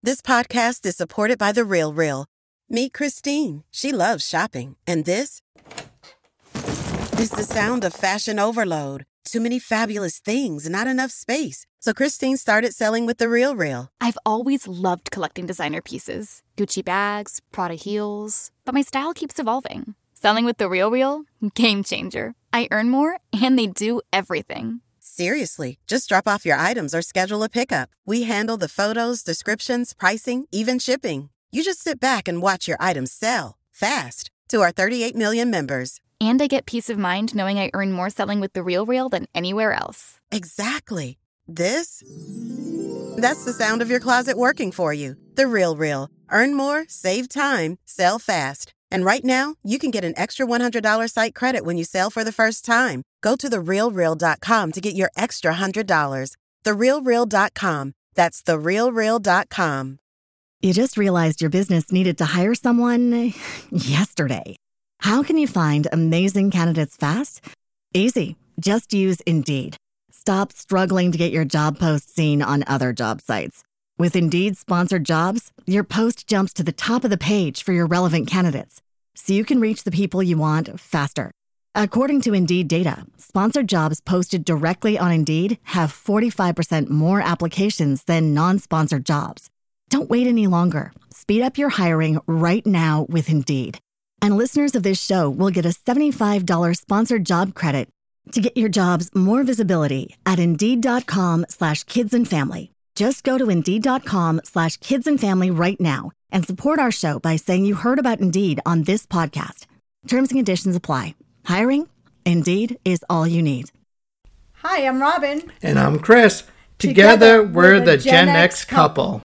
This podcast is supported by The RealReal. Meet Christine. She loves shopping. And this is the sound of fashion overload. Too many fabulous things, not enough space. So Christine started selling with The RealReal. I've always loved collecting designer pieces. Gucci bags, Prada heels. But my style keeps evolving. Selling with The RealReal? Game changer. I earn more, and they do everything. Seriously, just drop off your items or schedule a pickup. We handle the photos, descriptions, pricing, even shipping. You just sit back and watch your items sell fast to our 38 million members. And I get peace of mind knowing I earn more selling with The RealReal than anywhere else. Exactly. That's the sound of your closet working for you. The RealReal. Earn more, save time, sell fast. And right now, you can get an extra $100 site credit when you sell for the first time. Go to therealreal.com to get your extra $100. Therealreal.com. That's therealreal.com. You just realized your business needed to hire someone yesterday. How can you find amazing candidates fast? Easy. Just use Indeed. Stop struggling to get your job post seen on other job sites. With Indeed sponsored jobs, your post jumps to the top of the page for your relevant candidates, so you can reach the people you want faster. According to Indeed data, sponsored jobs posted directly on Indeed have 45% more applications than non-sponsored jobs. Don't wait any longer. Speed up your hiring right now with Indeed. And listeners of this show will get a $75 sponsored job credit to get your jobs more visibility at Indeed.com/kidsandfamily. Just go to Indeed.com/kidsandfamily right now and support our show by saying you heard about Indeed on this podcast. Terms and conditions apply. Hiring? Indeed is all you need. Hi, I'm Robin. And I'm Chris. Together we're the Gen X couple.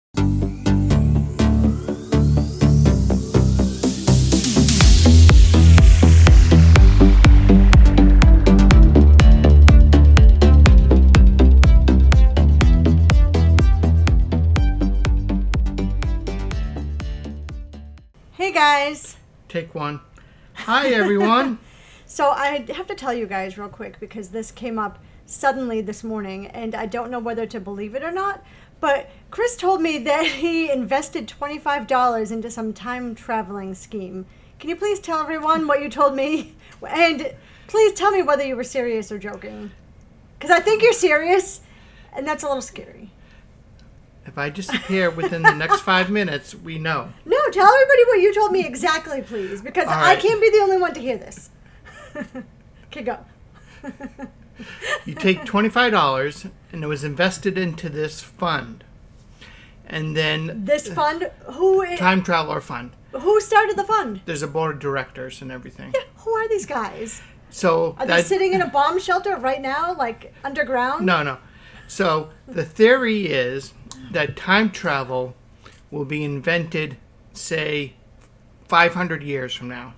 Hey guys. Take one. Hi everyone. So I have to tell you guys real quick because this came up suddenly this morning and I don't know whether to believe it or not, but Chris told me that he invested $25 into some time traveling scheme. Can you please tell everyone what you told me? And please tell me whether you were serious or joking. Because I think you're serious and that's a little scary. If I disappear within the next 5 minutes, we know. No, tell everybody what you told me exactly, please, because I can't be the only one to hear this. Okay, go. You take $25 and it was invested into this fund. And then... This fund? Time Traveler Fund. Who started the fund? There's a board of directors and everything. Yeah, who are these guys? So are they sitting in a bomb shelter right now, like underground? No. So the theory is that time travel will be invented, say, 500 years from now.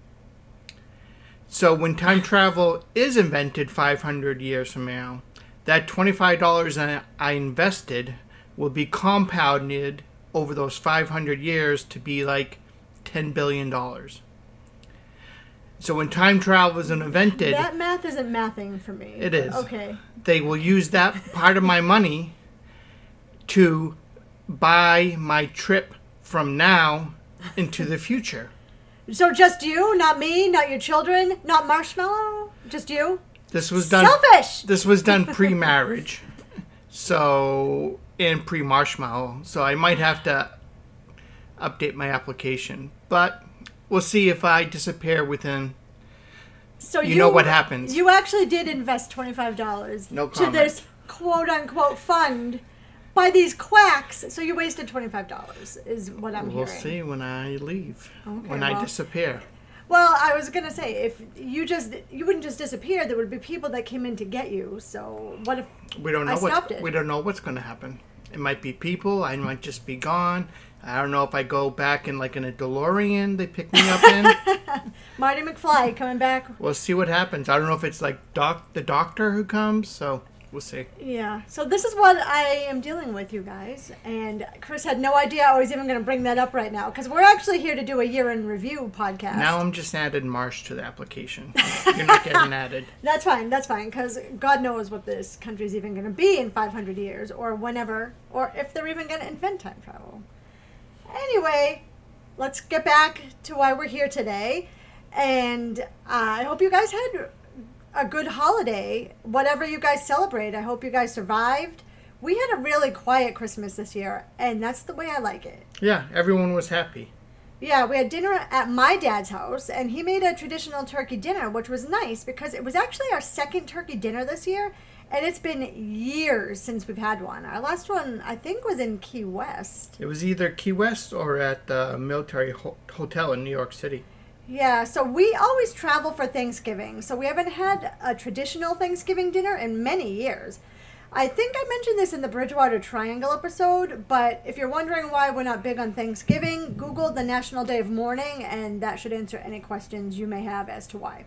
So when time travel is invented 500 years from now, that $25 I invested will be compounded over those 500 years to be like $10 billion. So when time travel is invented... That math isn't mathing for me. It is. Okay. They will use that part of my money to buy my trip from now into the future. So just you, not me, not your children, not Marshmallow, just you? This was done selfish. This was done pre-marriage. And pre-Marshmallow. So I might have to update my application. But we'll see if I disappear within... So you know what happens. You actually did invest $25 to this quote-unquote fund by these quacks. So you wasted $25 is what I'm hearing. We'll see when I leave, I disappear. Well, I was going to say, if you wouldn't just disappear, there would be people that came in to get you. So what if we don't know we don't know what's going to happen. It might be people. I might just be gone. I don't know if I go back in a DeLorean they pick me up in. Marty McFly coming back. We'll see what happens. I don't know if it's like the doctor who comes. So we'll see. Yeah. So this is what I am dealing with, you guys. And Chris had no idea I was even going to bring that up right now, because we're actually here to do a year in review podcast. Now I'm just added March to the application. You're not getting added. That's fine, because God knows what this country's even going to be in 500 years, or whenever, or if they're even going to invent time travel. Anyway, let's get back to why we're here today. And I hope you guys had a good holiday, whatever you guys celebrate. I hope you guys survived. We had a really quiet Christmas this year, and that's the way I like it. Yeah, everyone was happy. Yeah, we had dinner at my dad's house, and he made a traditional turkey dinner, which was nice because it was actually our second turkey dinner this year, and it's been years since we've had one. Our last one, I think, was in Key West. It was either Key West or at the military hotel in New York City. Yeah, so we always travel for Thanksgiving, so we haven't had a traditional Thanksgiving dinner in many years. I think I mentioned this in the Bridgewater Triangle episode, but if you're wondering why we're not big on Thanksgiving, Google the National Day of Mourning, and that should answer any questions you may have as to why.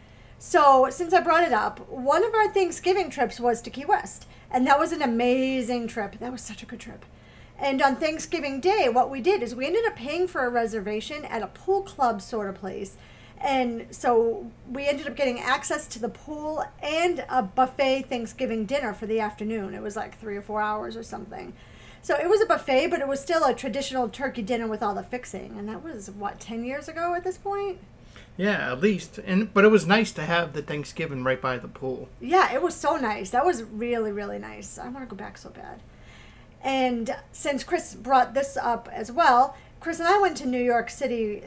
So, since I brought it up, one of our Thanksgiving trips was to Key West, and that was an amazing trip. That was such a good trip. And on Thanksgiving Day, what we did is we ended up paying for a reservation at a pool club sort of place. And so we ended up getting access to the pool and a buffet Thanksgiving dinner for the afternoon. It was like 3 or 4 hours or something. So it was a buffet, but it was still a traditional turkey dinner with all the fixing. And that was, 10 years ago at this point? Yeah, at least. But it was nice to have the Thanksgiving right by the pool. Yeah, it was so nice. That was really, really nice. I want to go back so bad. And since Chris brought this up as well, Chris and I went to New York City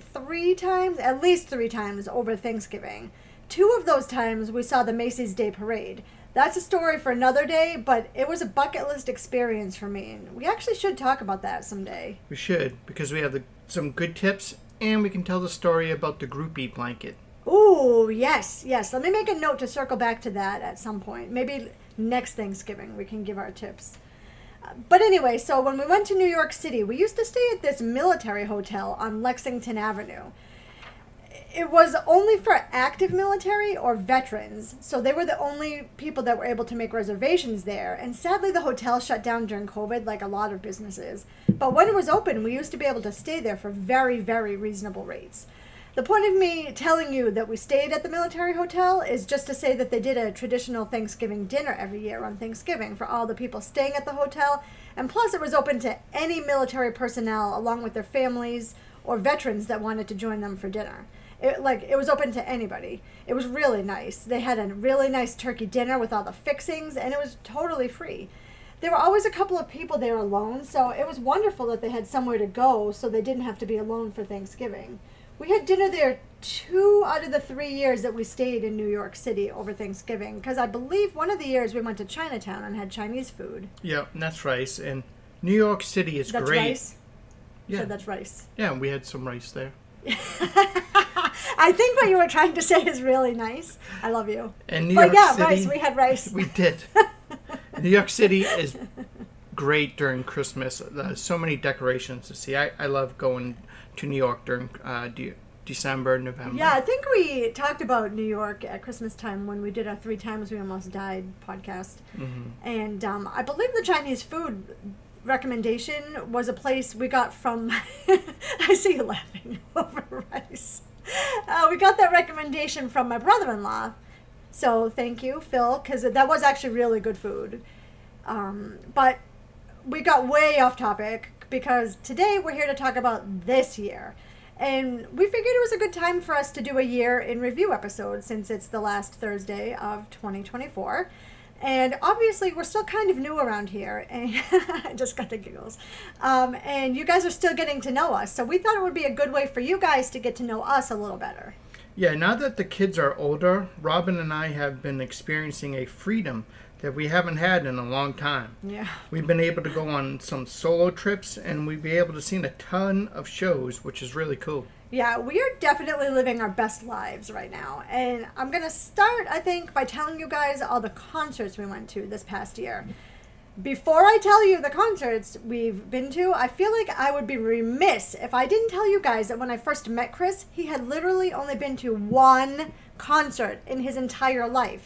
at least three times over Thanksgiving. 2 of those times we saw the Macy's Day Parade. That's a story for another day, but it was a bucket list experience for me. And we actually should talk about that someday. We should, because we have some good tips, and we can tell the story about the groupie blanket. Ooh, yes. Let me make a note to circle back to that at some point. Maybe next Thanksgiving we can give our tips. But anyway, so when we went to New York City, we used to stay at this military hotel on Lexington Avenue. It was only for active military or veterans, so they were the only people that were able to make reservations there. And sadly, the hotel shut down during COVID, like a lot of businesses. But when it was open, we used to be able to stay there for very, very reasonable rates. The point of me telling you that we stayed at the military hotel is just to say that they did a traditional Thanksgiving dinner every year on Thanksgiving for all the people staying at the hotel. And plus, it was open to any military personnel along with their families or veterans that wanted to join them for dinner. It was open to anybody. It was really nice. They had a really nice turkey dinner with all the fixings, and it was totally free. There were always a couple of people there alone, so it was wonderful that they had somewhere to go so they didn't have to be alone for Thanksgiving. We had dinner there 2 out of the 3 years that we stayed in New York City over Thanksgiving, because I believe one of the years we went to Chinatown and had Chinese food. Yeah, and that's rice. And New York City is that's great. Rice? Yeah, so that's rice. Yeah, we had some rice there. I think what you were trying to say is really nice. I love you. And New York City, rice. We had rice. We did. New York City is great during Christmas. There's so many decorations to see. I love going to New York during December, November. Yeah, I think we talked about New York at Christmas time when we did our 3 Times We Almost Died podcast. Mm-hmm. And I believe the Chinese food recommendation was a place we got from... I see you laughing over rice. We got that recommendation from my brother-in-law. So thank you, Phil, because that was actually really good food. But we got way off topic because today we're here to talk about this year. And we figured it was a good time for us to do a year in review episode since it's the last Thursday of 2024. And obviously we're still kind of new around here, and I just got the giggles. And you guys are still getting to know us, so we thought it would be a good way for you guys to get to know us a little better. Yeah, now that the kids are older, Robin and I have been experiencing a freedom that we haven't had in a long time. Yeah. We've been able to go on some solo trips, and we've been able to see a ton of shows, which is really cool. Yeah, we are definitely living our best lives right now. And I'm going to start, I think, by telling you guys all the concerts we went to this past year. Before I tell you the concerts we've been to, I feel like I would be remiss if I didn't tell you guys that when I first met Chris, he had literally only been to 1 concert in his entire life.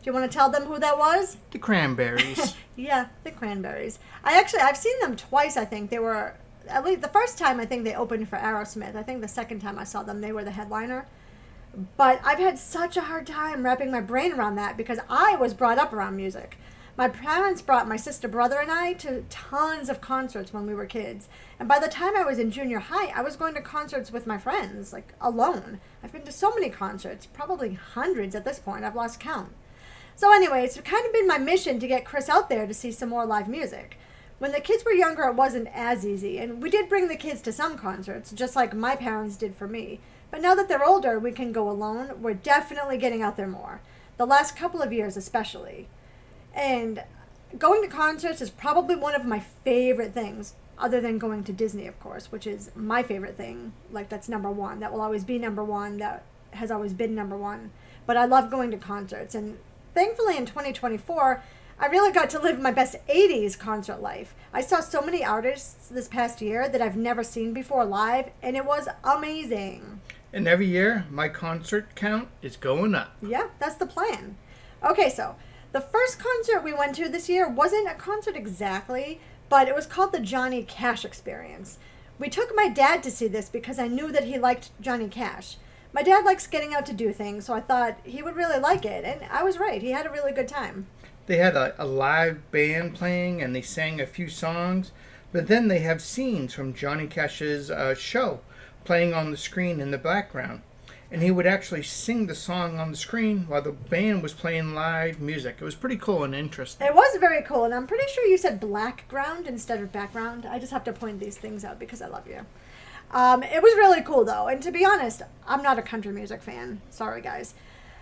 you want to tell them who that was? The Cranberries. Yeah, the Cranberries. I've seen them twice, I think. They were, at least the first time I think they opened for Aerosmith. I think the second time I saw them, they were the headliner. But I've had such a hard time wrapping my brain around that because I was brought up around music. My parents brought my sister, brother, and I to tons of concerts when we were kids. And by the time I was in junior high, I was going to concerts with my friends, like alone. I've been to so many concerts, probably hundreds at this point. I've lost count. So anyway, it's kind of been my mission to get Chris out there to see some more live music. When the kids were younger, it wasn't as easy. And we did bring the kids to some concerts, just like my parents did for me. But now that they're older, we can go alone. We're definitely getting out there more. The last couple of years especially. And going to concerts is probably one of my favorite things, other than going to Disney, of course, which is my favorite thing. Like, that's number one. That will always be number one. That has always been number one. But I love going to concerts. And thankfully, in 2024, I really got to live my best 80s concert life. I saw so many artists this past year that I've never seen before live, and it was amazing. And every year, my concert count is going up. Yeah, that's the plan. Okay, so the first concert we went to this year wasn't a concert exactly, but it was called the Johnny Cash Experience. We took my dad to see this because I knew that he liked Johnny Cash. My dad likes getting out to do things, so I thought he would really like it, and I was right. He had a really good time. They had a live band playing, and they sang a few songs, but then they have scenes from Johnny Cash's show playing on the screen in the background. And he would actually sing the song on the screen while the band was playing live music. It was pretty cool and interesting. It was very cool, and I'm pretty sure you said background instead of background. I just have to point these things out because I love you. It was really cool, though, and to be honest, I'm not a country music fan. Sorry, guys.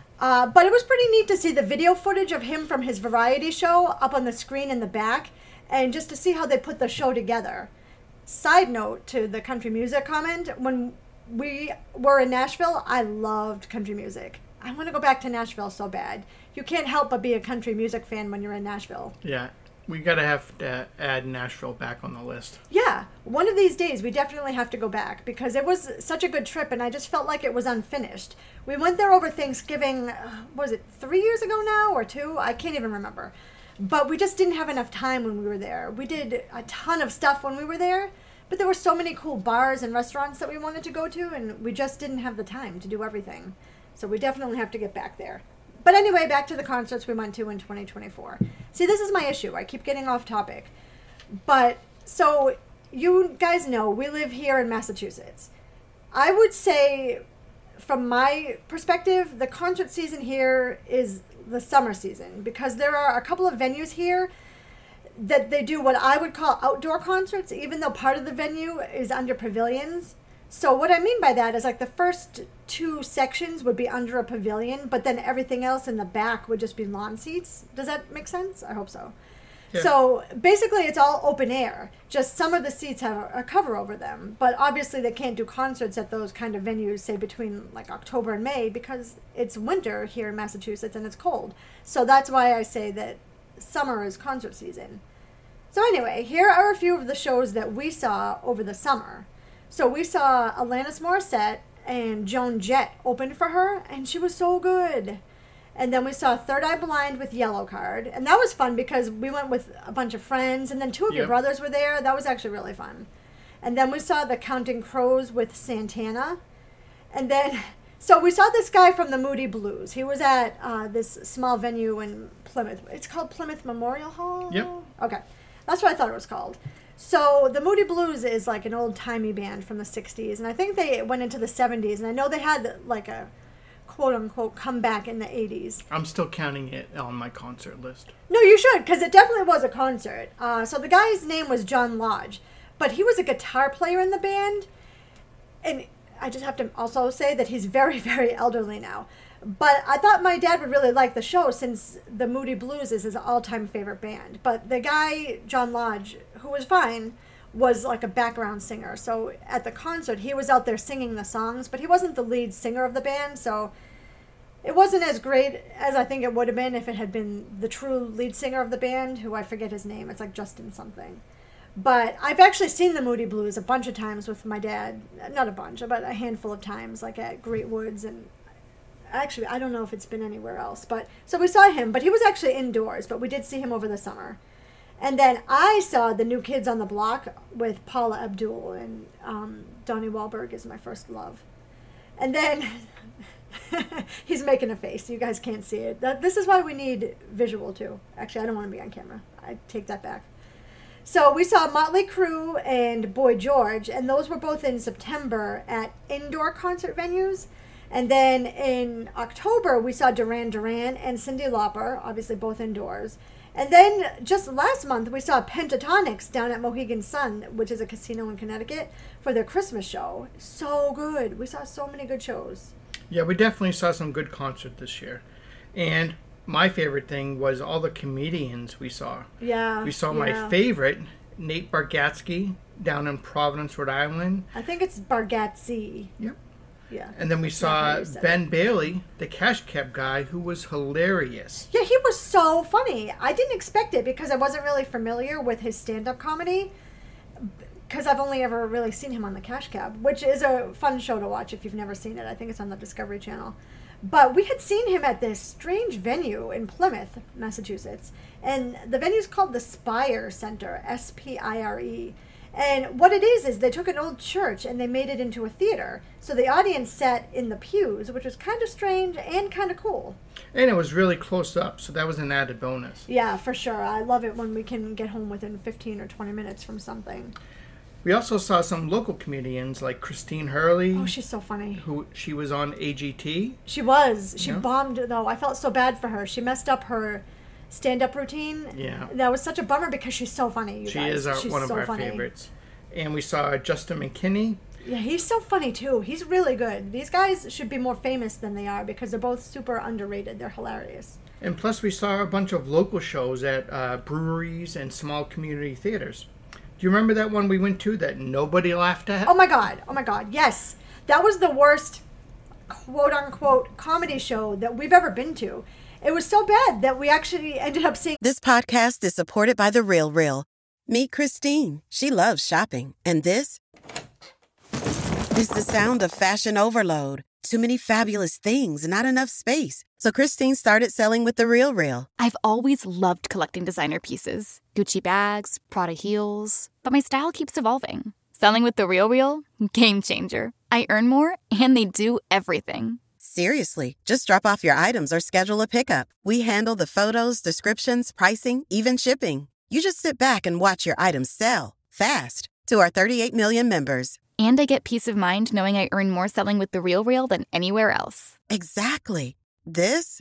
But it was pretty neat to see the video footage of him from his variety show up on the screen in the back, and just to see how they put the show together. Side note to the country music comment, when we were in Nashville, I loved country music. I want to go back to Nashville so bad. You can't help but be a country music fan when you're in Nashville. Yeah, we gotta have to add Nashville back on the list. Yeah, one of these days we definitely have to go back because it was such a good trip and I just felt like it was unfinished. We went there over Thanksgiving, was it 3 years ago now or 2? I can't even remember. But we just didn't have enough time when we were there. We did a ton of stuff when we were there, but there were so many cool bars and restaurants that we wanted to go to, and we just didn't have the time to do everything. So we definitely have to get back there. But anyway, back to the concerts we went to in 2024. See, this is my issue. I keep getting off topic. But, so, you guys know, we live here in Massachusetts. I would say, from my perspective, the concert season here is the summer season, because there are a couple of venues here that they do what I would call outdoor concerts, even though part of the venue is under pavilions. So what I mean by that is like the first 2 sections would be under a pavilion, but then everything else in the back would just be lawn seats. Does that make sense? I hope so. Yeah. So basically it's all open air. Just some of the seats have a cover over them. But obviously they can't do concerts at those kind of venues, say between like October and May, because it's winter here in Massachusetts and it's cold. So that's why I say that summer is concert season. So anyway, here are a few of the shows that we saw over the summer. So we saw Alanis Morissette and Joan Jett opened for her, and she was so good. And then we saw Third Eye Blind with Yellowcard, and that was fun because we went with a bunch of friends, and then 2 of your brothers were there. That was actually really fun. And then we saw the Counting Crows with Santana. And then, so we saw this guy from the Moody Blues. He was at this small venue in Plymouth. It's called Plymouth Memorial Hall? Yep. Okay. That's what I thought it was called. So the Moody Blues is like an old-timey band from the 60s, and I think they went into the 70s, and I know they had like a quote-unquote comeback in the 80s. I'm still counting it on my concert list. No, you should, because it definitely was a concert. So the guy's name was John Lodge, but he was a guitar player in the band, and I just have to also say that he's very, very elderly now. But I thought my dad would really like the show since the Moody Blues is his all-time favorite band. But the guy, John Lodge, who was fine, was like a background singer. So at the concert, he was out there singing the songs, but he wasn't the lead singer of the band, so it wasn't as great as I think it would have been if it had been the true lead singer of the band, who I forget his name. It's like Justin something. But I've actually seen the Moody Blues a bunch of times with my dad. Not a bunch, but a handful of times, like at Great Woods and Actually, I don't know if it's been anywhere else. But so we saw him, but he was actually indoors. But we did see him over the summer. And then I saw the New Kids on the Block with Paula Abdul, and Donnie Wahlberg is my first love. And then he's making a face. You guys can't see it. This is why we need visual too. Actually, I don't want to be on camera. I take that back. So we saw Motley Crue and Boy George, and those were both in September at indoor concert venues. And then in October, we saw Duran Duran and Cyndi Lauper, obviously both indoors. And then just last month, we saw Pentatonix down at Mohegan Sun, which is a casino in Connecticut, for their Christmas show. So good. We saw so many good shows. Yeah, we definitely saw some good concerts this year. And my favorite thing was all the comedians we saw. Yeah. We saw my favorite, Nate Bargatze, down in Providence, Rhode Island. I think it's Bargatze. Yep. Yeah. And then we saw Ben Bailey, the Cash Cab guy, who was hilarious. Yeah, he was so funny. I didn't expect it because I wasn't really familiar with his stand-up comedy, because I've only ever really seen him on the Cash Cab, which is a fun show to watch if you've never seen it. I think it's on the Discovery Channel. But we had seen him at this strange venue in Plymouth, Massachusetts. And the venue's called the Spire Center, Spire. And what it is they took an old church and they made it into a theater. So the audience sat in the pews, which was kind of strange and kind of cool. And it was really close up, so that was an added bonus. Yeah, for sure. I love it when we can get home within 15 or 20 minutes from something. We also saw some local comedians like Christine Hurley. Oh, she's so funny. She was on AGT. She was. She bombed, though. I felt so bad for her. She messed up her stand-up routine. Yeah. That was such a bummer because she's so funny, you guys. She's one of our favorites. And we saw Justin McKinney. Yeah, he's so funny, too. He's really good. These guys should be more famous than they are because they're both super underrated. They're hilarious. And plus we saw a bunch of local shows at breweries and small community theaters. Do you remember that one we went to that nobody laughed at? Oh my God, yes. That was the worst quote-unquote comedy show that we've ever been to. It was so bad that we actually ended up seeing... This podcast is supported by The Real Real. Meet Christine. She loves shopping. And this is the sound of fashion overload. Too many fabulous things, not enough space. So Christine started selling with The Real Real. I've always loved collecting designer pieces. Gucci bags, Prada heels. But my style keeps evolving. Selling with The Real Real? Game changer. I earn more, and they do everything. Seriously, just drop off your items or schedule a pickup. We handle the photos, descriptions, pricing, even shipping. You just sit back and watch your items sell fast to our 38 million members. And I get peace of mind knowing I earn more selling with The Real Real than anywhere else. Exactly. That's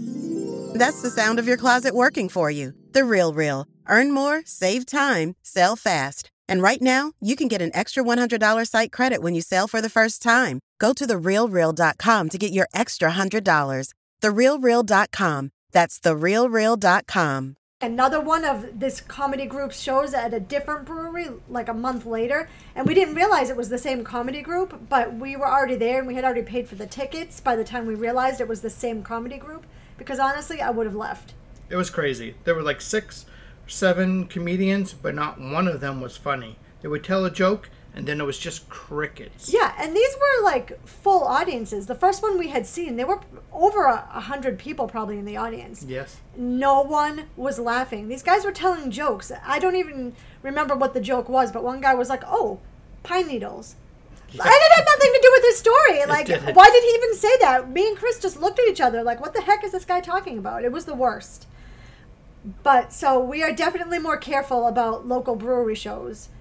the sound of your closet working for you. The Real Real. Earn more, save time, sell fast. And right now, you can get an extra $100 site credit when you sell for the first time. Go to therealreal.com to get your extra $100. Therealreal.com. That's therealreal.com. Another one of this comedy group's shows at a different brewery like a month later, and we didn't realize it was the same comedy group, but we were already there and we had already paid for the tickets by the time we realized it was the same comedy group, because honestly I would have left. It was crazy. There were like 6 or 7 comedians, but not one of them was funny. They would tell a joke and then it was just crickets. Yeah, and these were like full audiences. The first one we had seen, there were over 100 people probably in the audience. Yes. No one was laughing. These guys were telling jokes. I don't even remember what the joke was, but one guy was like, "Oh, pine needles." Yeah. And it had nothing to do with his story. Like, why did he even say that? Me and Chris just looked at each other like, what the heck is this guy talking about? It was the worst. But so we are definitely more careful about local brewery shows.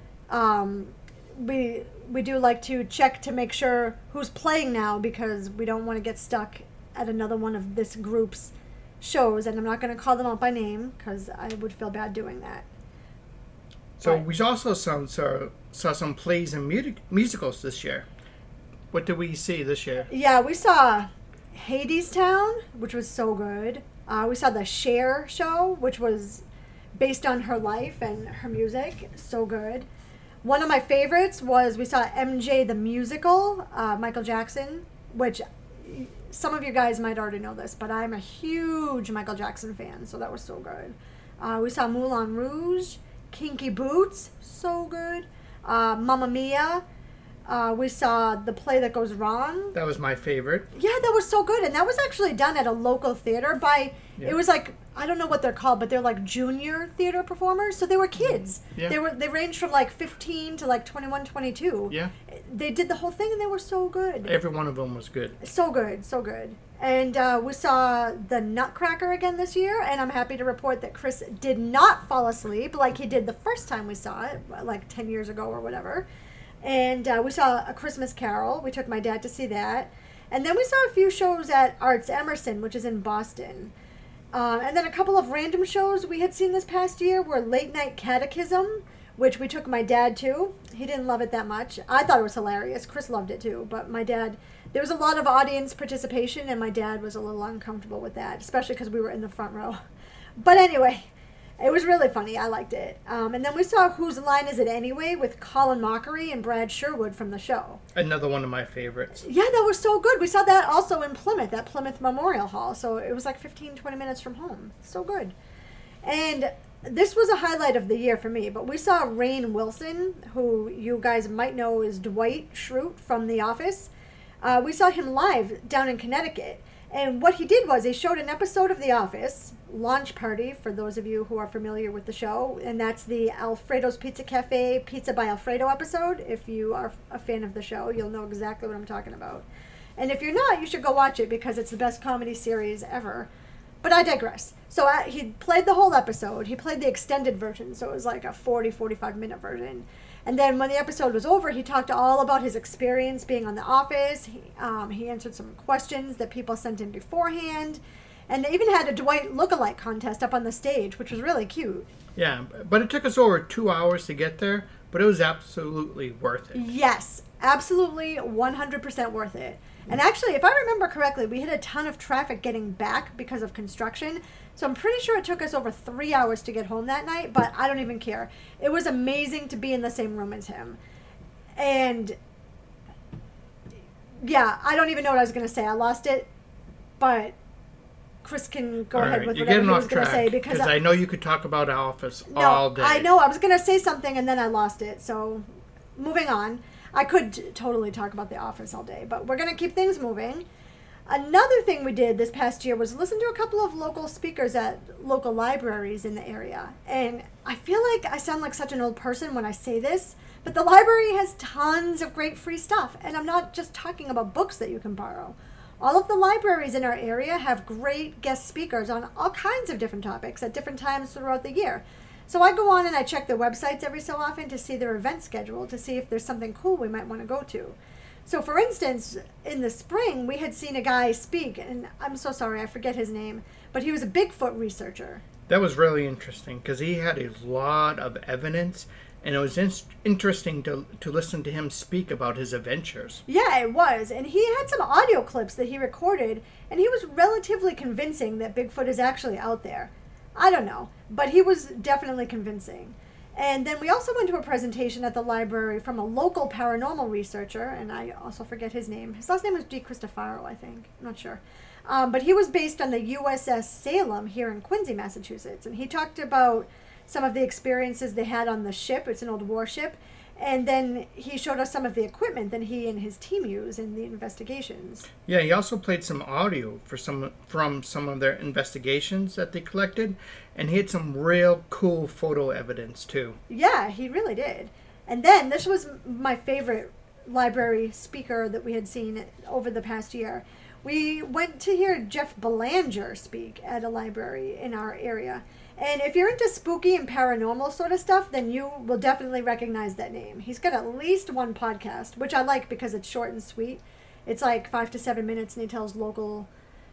We do like to check to make sure who's playing now, because we don't want to get stuck at another one of this group's shows, and I'm not going to call them out by name because I would feel bad doing that. So we also saw some plays and musicals this year. What did we see this year? Yeah, we saw Hadestown, which was so good. We saw the Cher show, which was based on her life and her music. So good. One of my favorites was we saw MJ the Musical, Michael Jackson, which some of you guys might already know this, but I'm a huge Michael Jackson fan, so that was so good. We saw Moulin Rouge, Kinky Boots, so good. Mamma Mia, We saw The Play That Goes Wrong. That was my favorite. Yeah, that was so good. And that was actually done at a local theater by, it was like, I don't know what they're called, but they're like junior theater performers. So they were kids. Yeah. They ranged from like 15 to like 21, 22. Yeah. They did the whole thing and they were so good. Every one of them was good. So good, so good. And we saw The Nutcracker again this year, and I'm happy to report that Chris did not fall asleep like he did the first time we saw it, like 10 years ago or whatever. And we saw A Christmas Carol. We took my dad to see that. And then we saw a few shows at Arts Emerson, which is in Boston. And then a couple of random shows we had seen this past year were Late Night Catechism, which we took my dad to. He didn't love it that much. I thought it was hilarious. Chris loved it too. But my dad, there was a lot of audience participation, and my dad was a little uncomfortable with that, especially because we were in the front row. But anyway, it was really funny. I liked it. And then we saw Whose Line Is It Anyway with Colin Mockery and Brad Sherwood from the show. Another one of my favorites. Yeah, that was so good. We saw that also in Plymouth, at Plymouth Memorial Hall. So it was like 15, 20 minutes from home. So good. And this was a highlight of the year for me. But we saw Rainn Wilson, who you guys might know is Dwight Schrute from The Office. We saw him live down in Connecticut. And what he did was he showed an episode of The Office, Launch Party, for those of you who are familiar with the show. And that's the Alfredo's Pizza Cafe Pizza by Alfredo episode. If you are a fan of the show, you'll know exactly what I'm talking about. And if you're not, you should go watch it because it's the best comedy series ever. But I digress. So he played the whole episode. He played the extended version, so it was like a 45-minute version. And then when the episode was over, he talked all about his experience being on The Office. He answered some questions that people sent in beforehand. And they even had a Dwight lookalike contest up on the stage, which was really cute. Yeah, but it took us over 2 hours to get there, but it was absolutely worth it. Yes, absolutely 100% worth it. And actually, if I remember correctly, we had a ton of traffic getting back because of construction. So I'm pretty sure it took us over 3 hours to get home that night, but I don't even care. It was amazing to be in the same room as him. And yeah, I don't even know what I was going to say. I lost it, but Chris can go ahead with whatever he was going to say. Because I know you could talk about Office no, all day. I know. I was going to say something and then I lost it. So moving on. I could totally talk about The Office all day, but we're going to keep things moving. Another thing we did this past year was listen to a couple of local speakers at local libraries in the area. And I feel like I sound like such an old person when I say this, but the library has tons of great free stuff. And I'm not just talking about books that you can borrow. All of the libraries in our area have great guest speakers on all kinds of different topics at different times throughout the year. So I go on and I check their websites every so often to see their event schedule, to see if there's something cool we might want to go to. So for instance, in the spring, we had seen a guy speak, and I'm so sorry, I forget his name, but he was a Bigfoot researcher. That was really interesting because he had a lot of evidence, and it was interesting to listen to him speak about his adventures. Yeah, it was. And he had some audio clips that he recorded, and he was relatively convincing that Bigfoot is actually out there. I don't know, but he was definitely convincing. And then we also went to a presentation at the library from a local paranormal researcher, and I also forget his name. His last name was D. Cristofaro, I think. I'm not sure. But he was based on the USS Salem here in Quincy, Massachusetts. And he talked about some of the experiences they had on the ship. It's an old warship. And then he showed us some of the equipment that he and his team use in the investigations. Yeah, he also played some audio from some of their investigations that they collected, and he had some real cool photo evidence too. Yeah, he really did. And then this was my favorite library speaker that we had seen over the past year. We went to hear Jeff Belanger speak at a library in our area. And if you're into spooky and paranormal sort of stuff, then you will definitely recognize that name. He's got at least one podcast, which I like because it's short and sweet. It's like 5 to 7 minutes, and he tells local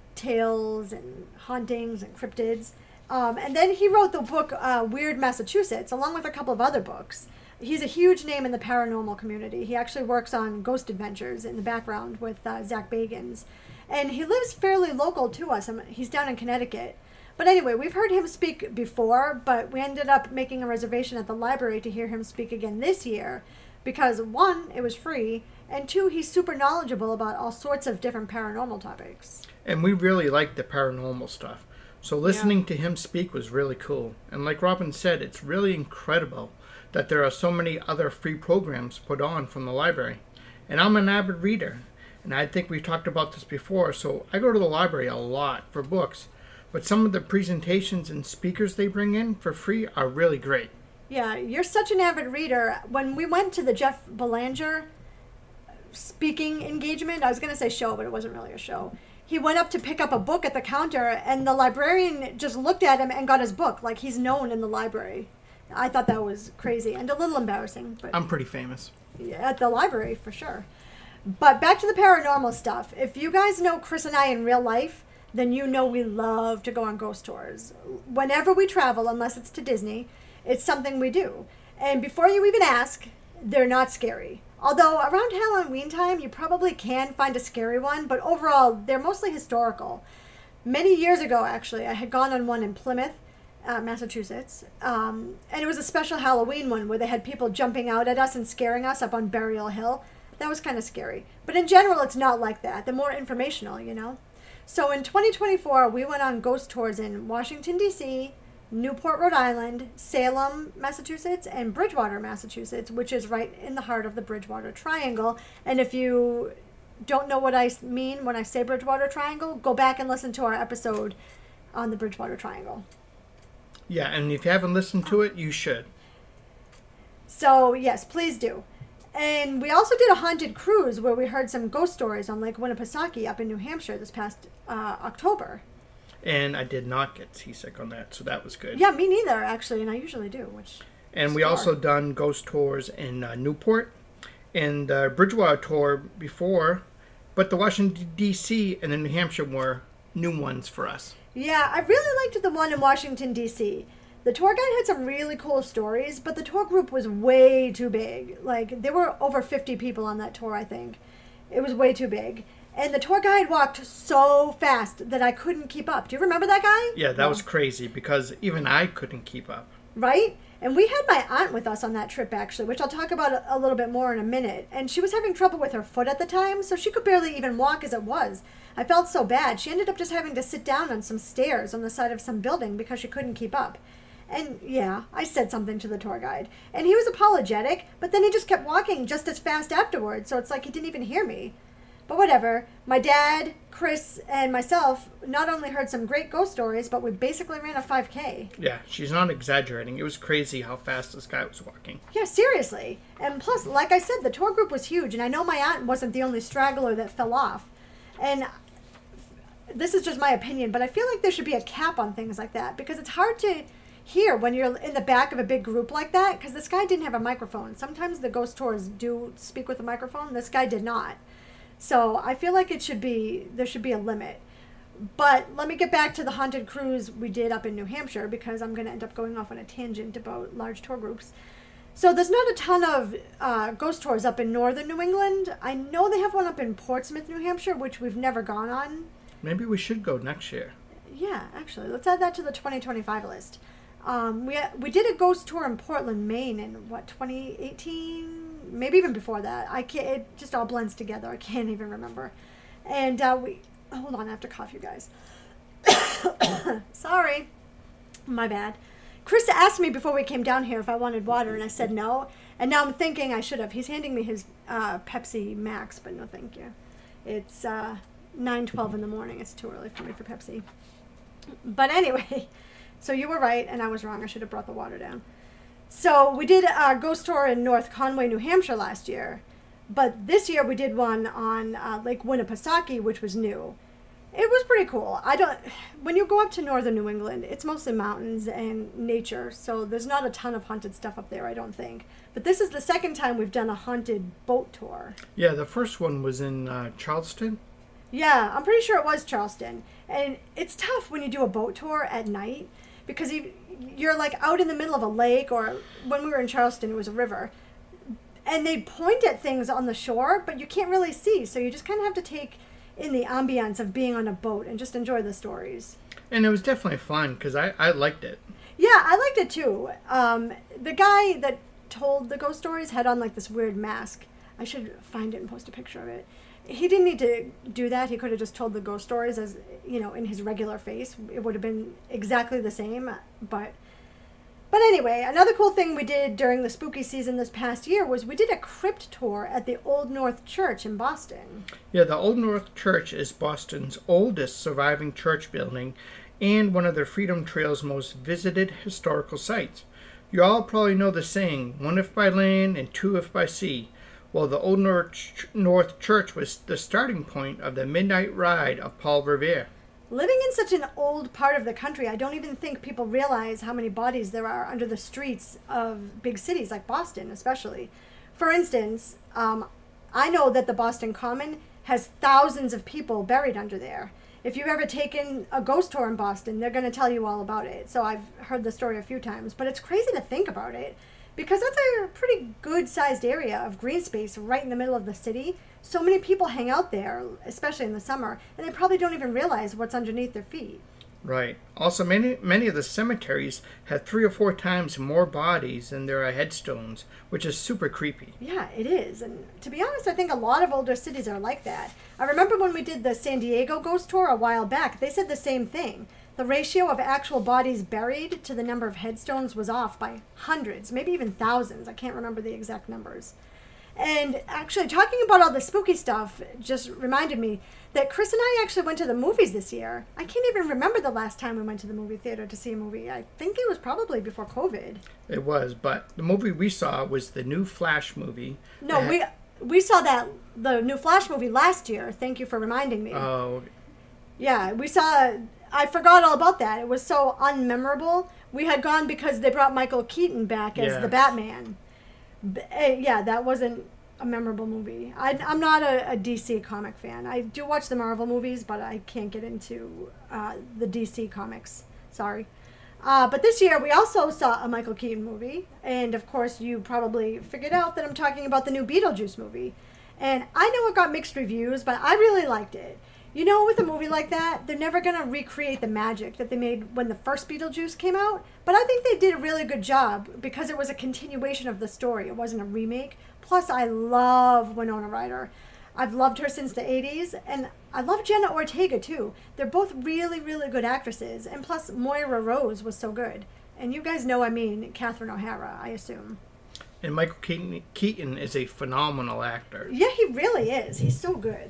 tales and hauntings and cryptids. And then he wrote the book Weird Massachusetts, along with a couple of other books. He's a huge name in the paranormal community. He actually works on Ghost Adventures in the background with Zach Bagans. And he lives fairly local to us. He's down in Connecticut. But anyway, we've heard him speak before, but we ended up making a reservation at the library to hear him speak again this year because, one, it was free, and two, he's super knowledgeable about all sorts of different paranormal topics. And we really liked the paranormal stuff. So listening to him speak was really cool. And like Robin said, it's really incredible that there are so many other free programs put on from the library. And I'm an avid reader. And I think we've talked about this before, so I go to the library a lot for books. But some of the presentations and speakers they bring in for free are really great. Yeah, you're such an avid reader. When we went to the Jeff Belanger speaking engagement, I was going to say show, but it wasn't really a show. He went up to pick up a book at the counter, and the librarian just looked at him and got his book, like he's known in the library. I thought that was crazy and a little embarrassing. But I'm pretty famous. at the library, for sure. But back to the paranormal stuff. If you guys know Chris and I in real life, then you know we love to go on ghost tours. Whenever we travel, unless it's to Disney, it's something we do. And before you even ask, they're not scary. Although around Halloween time, you probably can find a scary one, but overall, they're mostly historical. Many years ago, actually, I had gone on one in Plymouth, Massachusetts, and it was a special Halloween one where they had people jumping out at us and scaring us up on Burial Hill. That was kind of scary. But in general, it's not like that. They're more informational, you know? So in 2024, we went on ghost tours in Washington, D.C., Newport, Rhode Island, Salem, Massachusetts, and Bridgewater, Massachusetts, which is right in the heart of the Bridgewater Triangle. And if you don't know what I mean when I say Bridgewater Triangle, go back and listen to our episode on the Bridgewater Triangle. Yeah, and if you haven't listened to it, you should. So, yes, please do. And we also did a haunted cruise where we heard some ghost stories on Lake Winnipesaukee up in New Hampshire this past October. And I did not get seasick on that, so that was good. Yeah, me neither, actually, and I usually do. And we also done ghost tours in Newport and the Bridgewater tour before, but the Washington, D.C. and the New Hampshire were new ones for us. Yeah, I really liked the one in Washington, D.C. The tour guide had some really cool stories, but the tour group was way too big. Like, there were over 50 people on that tour, I think. It was way too big. And the tour guide walked so fast that I couldn't keep up. Do you remember that guy? Yeah, that was crazy because even I couldn't keep up. Right? And we had my aunt with us on that trip, actually, which I'll talk about a little bit more in a minute. And she was having trouble with her foot at the time, so she could barely even walk as it was. I felt so bad. She ended up just having to sit down on some stairs on the side of some building because she couldn't keep up. And yeah, I said something to the tour guide. And he was apologetic, but then he just kept walking just as fast afterwards, so it's like he didn't even hear me. But whatever, my dad, Chris, and myself not only heard some great ghost stories, but we basically ran a 5K. Yeah, she's not exaggerating. It was crazy how fast this guy was walking. Yeah, seriously. And plus, like I said, the tour group was huge, and I know my aunt wasn't the only straggler that fell off. And this is just my opinion, but I feel like there should be a cap on things like that, because it's hard to hear when you're in the back of a big group like that, because this guy didn't have a microphone. Sometimes the ghost tours do speak with a microphone. This guy did not. So I feel like there should be a limit. But let me get back to the haunted cruise we did up in New Hampshire, because I'm going to end up going off on a tangent about large tour groups. So there's not a ton of ghost tours up in northern New England. I know they have one up in Portsmouth, New Hampshire, which we've never gone on. Maybe we should go next year. Yeah, actually. Let's add that to the 2025 list. We did a ghost tour in Portland, Maine in, 2018? Maybe even before that. It just all blends together. I can't even remember. And hold on, I have to cough, you guys. Sorry. My bad. Chris asked me before we came down here if I wanted water, and I said no. And now I'm thinking I should have. He's handing me his Pepsi Max, but no thank you. It's 9:12 in the morning. It's too early for me for Pepsi. But anyway, so you were right, and I was wrong. I should have brought the water down. So we did a ghost tour in North Conway, New Hampshire last year. But this year we did one on Lake Winnipesaukee, which was new. It was pretty cool. When you go up to northern New England, it's mostly mountains and nature, so there's not a ton of haunted stuff up there, I don't think. But this is the second time we've done a haunted boat tour. Yeah, the first one was in Charleston. Yeah, I'm pretty sure it was Charleston. And it's tough when you do a boat tour at night, because you're like out in the middle of a lake, or when we were in Charleston, it was a river. And they point at things on the shore, but you can't really see, so you just kind of have to take in the ambience of being on a boat and just enjoy the stories. And it was definitely fun, because I liked it. Yeah, I liked it too. The guy that told the ghost stories had on like this weird mask. I should find it and post a picture of it. He didn't need to do that. He could have just told the ghost stories as, in his regular face. It would have been exactly the same. But But anyway, another cool thing we did during the spooky season this past year was we did a crypt tour at the Old North Church in Boston. Yeah, the Old North Church is Boston's oldest surviving church building and one of the Freedom Trail's most visited historical sites. You all probably know the saying, one if by land and two if by sea. Well, the Old North Church was the starting point of the midnight ride of Paul Revere. Living in such an old part of the country, I don't even think people realize how many bodies there are under the streets of big cities like Boston, especially. For instance, I know that the Boston Common has thousands of people buried under there. If you've ever taken a ghost tour in Boston, they're going to tell you all about it. So I've heard the story a few times, but it's crazy to think about it because that's a pretty good-sized area of green space right in the middle of the city. So many people hang out there, especially in the summer, and they probably don't even realize what's underneath their feet. Right. Also, many of the cemeteries have 3 or 4 times more bodies than there are headstones, which is super creepy. Yeah, it is. And to be honest, I think a lot of older cities are like that. I remember when we did the San Diego ghost tour a while back, they said the same thing. The ratio of actual bodies buried to the number of headstones was off by hundreds, maybe even thousands. I can't remember the exact numbers. And actually, talking about all the spooky stuff just reminded me that Chris and I actually went to the movies this year. I can't even remember the last time we went to the movie theater to see a movie. I think it was probably before COVID. It was, but the movie we saw was the new Flash movie. No, we saw the new Flash movie last year. Thank you for reminding me. Oh. Yeah, we saw... I forgot all about that. It was so unmemorable. We had gone because they brought Michael Keaton back as the Batman. Yeah, that wasn't a memorable movie. I'm not a DC comic fan. I do watch the Marvel movies, but I can't get into the DC comics. Sorry. But this year, we also saw a Michael Keaton movie. And, of course, you probably figured out that I'm talking about the new Beetlejuice movie. And I know it got mixed reviews, but I really liked it. You know, with a movie like that, they're never going to recreate the magic that they made when the first Beetlejuice came out. But I think they did a really good job because it was a continuation of the story. It wasn't a remake. Plus, I love Winona Ryder. I've loved her since the 80s. And I love Jenna Ortega, too. They're both really, really good actresses. And plus, Moira Rose was so good. And you guys know I mean Catherine O'Hara, I assume. And Michael Keaton is a phenomenal actor. Yeah, he really is. He's so good.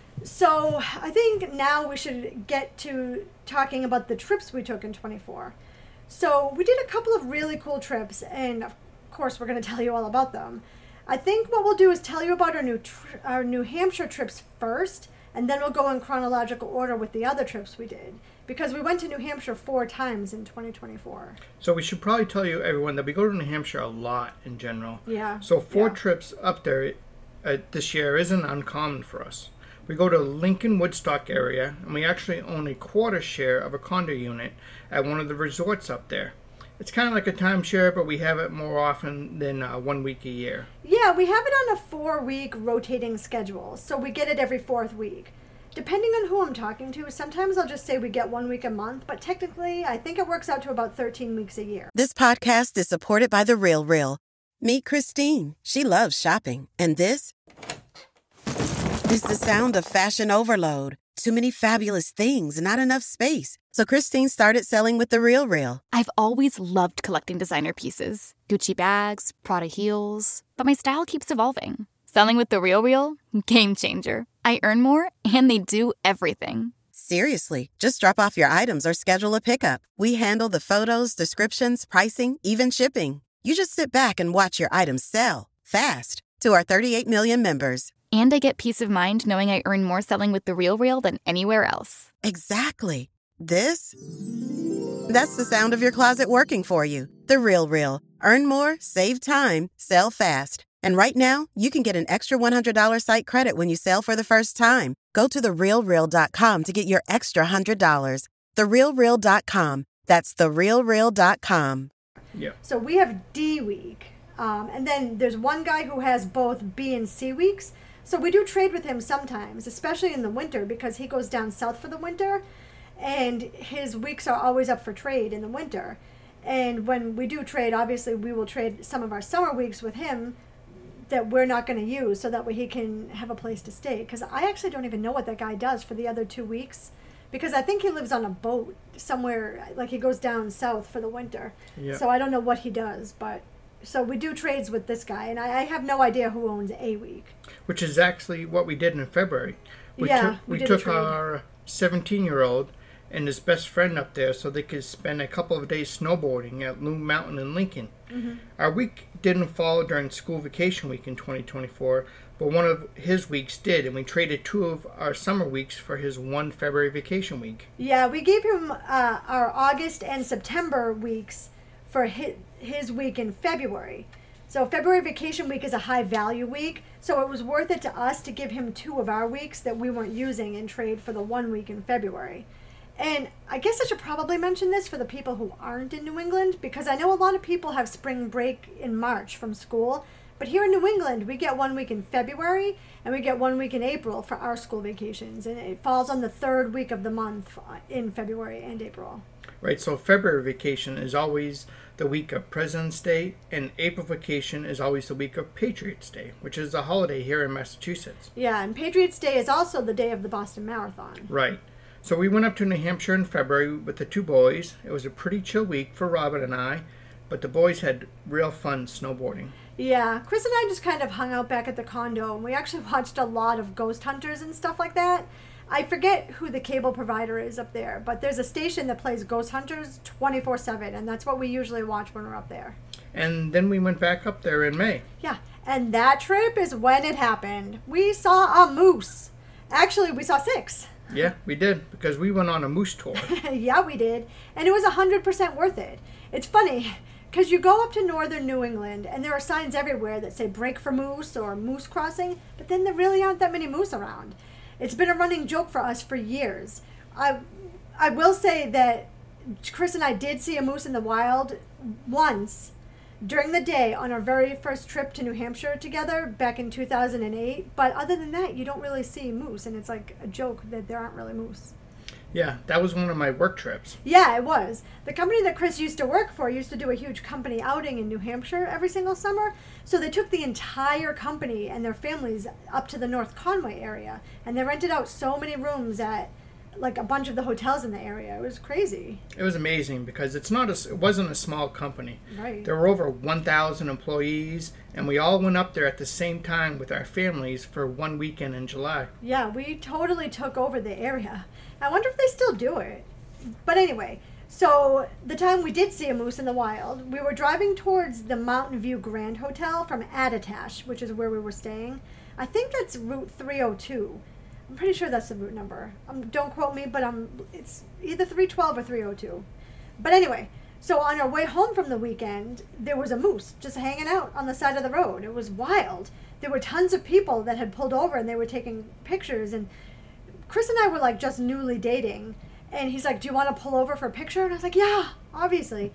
So I think now we should get to talking about the trips we took in 24. So we did a couple of really cool trips, and of course we're going to tell you all about them. I think what we'll do is tell you about our New Hampshire trips first, and then we'll go in chronological order with the other trips we did, because we went to New Hampshire 4 times in 2024. So we should probably tell you, everyone, that we go to New Hampshire a lot in general. Yeah. So 4 trips up there this year isn't uncommon for us. We go to Lincoln Woodstock area, and we actually own a quarter share of a condo unit at one of the resorts up there. It's kind of like a timeshare, but we have it more often than 1 week a year. Yeah, we have it on a 4-week rotating schedule, so we get it every 4th week. Depending on who I'm talking to, sometimes I'll just say we get 1 week a month, but technically, I think it works out to about 13 weeks a year. This podcast is supported by The Real Real. Meet Christine. She loves shopping. And this is the sound of fashion overload. Too many fabulous things, not enough space. So Christine started selling with The Real Real. I've always loved collecting designer pieces. Gucci bags, Prada heels. But my style keeps evolving. Selling with The Real Real? Game changer. I earn more, and they do everything. Seriously, just drop off your items or schedule a pickup. We handle the photos, descriptions, pricing, even shipping. You just sit back and watch your items sell fast to our 38 million members. And I get peace of mind knowing I earn more selling with The Real Real than anywhere else. Exactly. That's the sound of your closet working for you. The Real Real. Earn more, save time, sell fast. And right now, you can get an extra $100 site credit when you sell for the first time. Go to TheRealReal.com to get your extra $100. TheRealReal.com. That's TheRealReal.com. Yeah. So we have D week. And then there's one guy who has both B and C weeks. So we do trade with him sometimes, especially in the winter, because he goes down south for the winter. And his weeks are always up for trade in the winter. And when we do trade, obviously we will trade some of our summer weeks with him that we're not going to use so that way he can have a place to stay. Because I actually don't even know what that guy does for the other 2 weeks because I think he lives on a boat somewhere, like he goes down south for the winter. Yeah. So I don't know what he does, but so we do trades with this guy, and I have no idea who owns A Week. Which is actually what we did in February. We did a took trade. our 17-year-old and his best friend up there so they could spend a couple of days snowboarding at Loon Mountain in Lincoln. Mm-hmm. Our week didn't fall during school vacation week in 2024, but one of his weeks did, and we traded 2 of our summer weeks for his 1 February vacation week. Yeah, we gave him our August and September weeks for his week in February. So February vacation week is a high value week, so it was worth it to us to give him 2 of our weeks that we weren't using in trade for the 1 week in February. And I guess I should probably mention this for the people who aren't in New England, because I know a lot of people have spring break in March from school, but here in New England we get 1 week in February and we get 1 week in April for our school vacations, and it falls on the 3rd week of the month in February and April. Right, so February vacation is always the week of President's Day, and April vacation is always the week of Patriots' Day, which is a holiday here in Massachusetts. Yeah, and Patriots' Day is also the day of the Boston Marathon. Right. So we went up to New Hampshire in February with the 2 boys. It was a pretty chill week for Robin and I, but the boys had real fun snowboarding. Yeah, Chris and I just kind of hung out back at the condo, and we actually watched a lot of Ghost Hunters and stuff like that. I forget who the cable provider is up there, but there's a station that plays Ghost Hunters 24/7, and that's what we usually watch when we're up there. And then we went back up there in May. Yeah, and that trip is when it happened. We saw a moose. Actually, we saw 6. Yeah, we did, because we went on a moose tour. Yeah, we did, and it was 100% worth it. It's funny, because you go up to northern New England, and there are signs everywhere that say break for moose or moose crossing, but then there really aren't that many moose around. It's been a running joke for us for years. I will say that Chris and I did see a moose in the wild once during the day on our very first trip to New Hampshire together back in 2008. But other than that, you don't really see moose, and it's like a joke that there aren't really moose. Yeah, that was one of my work trips. Yeah, it was. The company that Chris used to work for used to do a huge company outing in New Hampshire every single summer. So they took the entire company and their families up to the North Conway area. And they rented out so many rooms at like a bunch of the hotels in the area. It was crazy. It was amazing because it wasn't a small company. Right. There were over 1,000 employees, and we all went up there at the same time with our families for 1 weekend in July. Yeah, we totally took over the area. I wonder if they still do it. But anyway, so the time we did see a moose in the wild, we were driving towards the Mountain View Grand Hotel from Attitash, which is where we were staying. I think that's Route 302. I'm pretty sure that's the route number. Don't quote me, but it's either 312 or 302. But anyway, so on our way home from the weekend, there was a moose just hanging out on the side of the road. It was wild. There were tons of people that had pulled over and they were taking pictures, and Chris and I were like just newly dating, and he's like, do you want to pull over for a picture? And I was like, yeah, obviously.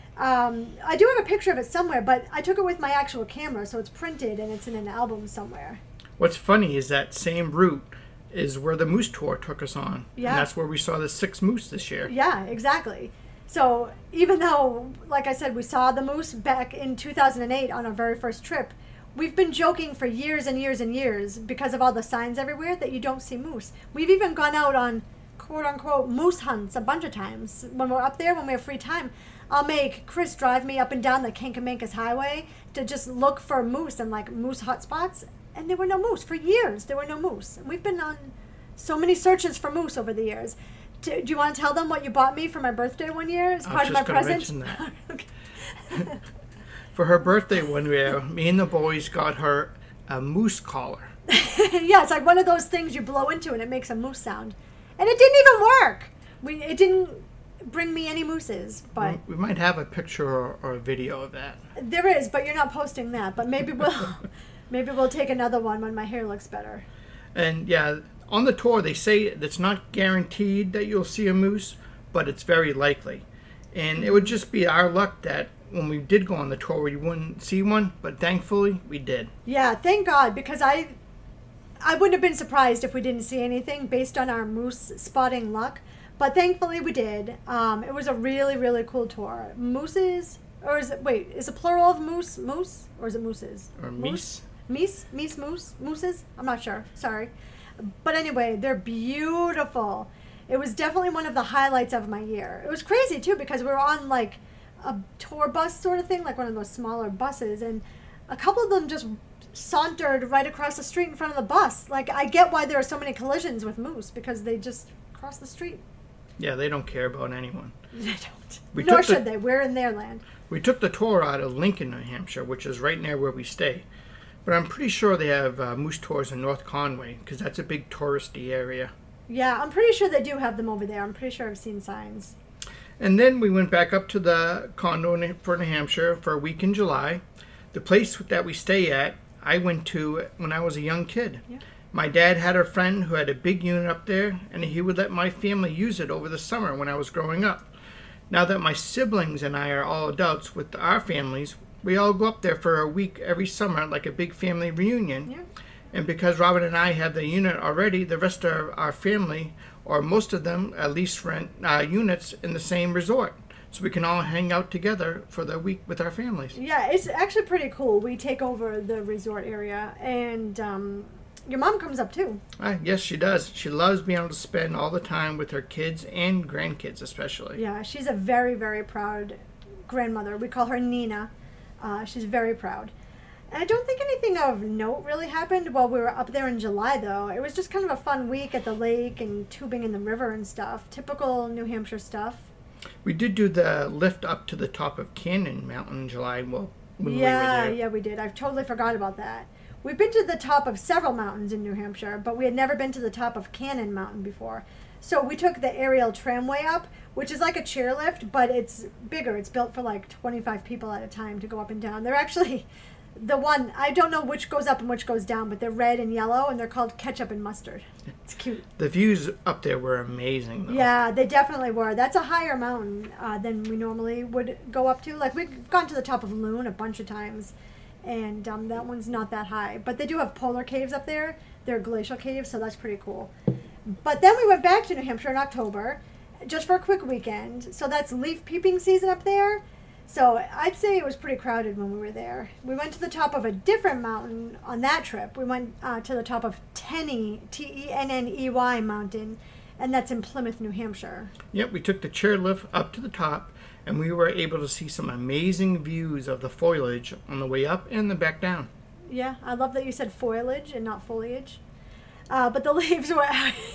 I do have a picture of it somewhere, but I took it with my actual camera, so it's printed and it's in an album somewhere. What's funny is that same route is where the moose tour took us on. Yeah. And that's where we saw the 6 moose this year. Yeah, exactly. So even though, like I said, we saw the moose back in 2008 on our very first trip, we've been joking for years and years and years because of all the signs everywhere that you don't see moose. We've even gone out on quote-unquote moose hunts a bunch of times. When we're up there, when we have free time, I'll make Chris drive me up and down the Kankamankas Highway to just look for moose and like moose hotspots. And there were no moose. For years, there were no moose. And we've been on so many searches for moose over the years. Do you want to tell them what you bought me for my birthday one year as part of my present? That. Okay. For her birthday one year, me and the boys got her a moose collar. Yeah, it's like one of those things you blow into and it makes a moose sound. And it didn't even work. It didn't bring me any mooses. But We might have a picture or a video of that. There is, but you're not posting that. But maybe we'll take another one when my hair looks better. And yeah, on the tour they say it's not guaranteed that you'll see a moose, but it's very likely. And it would just be our luck that when we did go on the tour we wouldn't see one, but thankfully we did. Yeah, thank God, because I wouldn't have been surprised if we didn't see anything based on our moose spotting luck. But thankfully we did. It was a really, really cool tour. Mooses, or is it plural of moose, or is it mooses? Or meese? Mooses? I'm not sure. Sorry. But anyway, they're beautiful. It was definitely one of the highlights of my year. It was crazy too because we were on like a tour bus sort of thing, like one of those smaller buses, and a couple of them just sauntered right across the street in front of the bus. Like, I get why there are so many collisions with moose, because they just cross the street. Yeah, they don't care about anyone. They don't. Nor should they. We're in their land. We took the tour out of Lincoln, New Hampshire, which is right near where we stay. But I'm pretty sure they have moose tours in North Conway, because that's a big touristy area. Yeah, I'm pretty sure they do have them over there. I'm pretty sure I've seen signs. And then we went back up to the condo for New Hampshire for a week in July. The place that we stay at, I went to when I was a young kid. Yeah. My dad had a friend who had a big unit up there, and he would let my family use it over the summer when I was growing up. Now that my siblings and I are all adults with our families, we all go up there for a week every summer, like a big family reunion. Yeah. And because Robin and I have the unit already, the rest of our family, or most of them, at least rent units in the same resort. So we can all hang out together for the week with our families. Yeah, it's actually pretty cool. We take over the resort area, and your mom comes up too. Yes, she does. She loves being able to spend all the time with her kids and grandkids especially. Yeah, she's a very, very proud grandmother. We call her Nina. She's very proud. And I don't think anything of note really happened while we were up there in July, though. It was just kind of a fun week at the lake and tubing in the river and stuff. Typical New Hampshire stuff. We did do the lift up to the top of Cannon Mountain in July when we were there. Yeah, we did. I've totally forgot about that. We've been to the top of several mountains in New Hampshire, but we had never been to the top of Cannon Mountain before. So we took the aerial tramway up, which is like a chairlift, but it's bigger. It's built for like 25 people at a time to go up and down. They're actually the one, I don't know which goes up and which goes down, but they're red and yellow, and they're called ketchup and mustard. It's cute. The views up there were amazing, though. Yeah, they definitely were. That's a higher mountain than we normally would go up to. Like, we've gone to the top of Loon a bunch of times, and that one's not that high. But they do have polar caves up there. They're glacial caves, so that's pretty cool. But then we went back to New Hampshire in October, just for a quick weekend. So that's leaf peeping season up there. So I'd say it was pretty crowded when we were there. We went to the top of a different mountain on that trip. We went to the top of Tenney, Tenney mountain, and that's in Plymouth, New Hampshire. Yep, we took the chairlift up to the top, and we were able to see some amazing views of the foliage on the way up and the back down. Yeah, I love that you said foliage and not foliage. But the leaves were...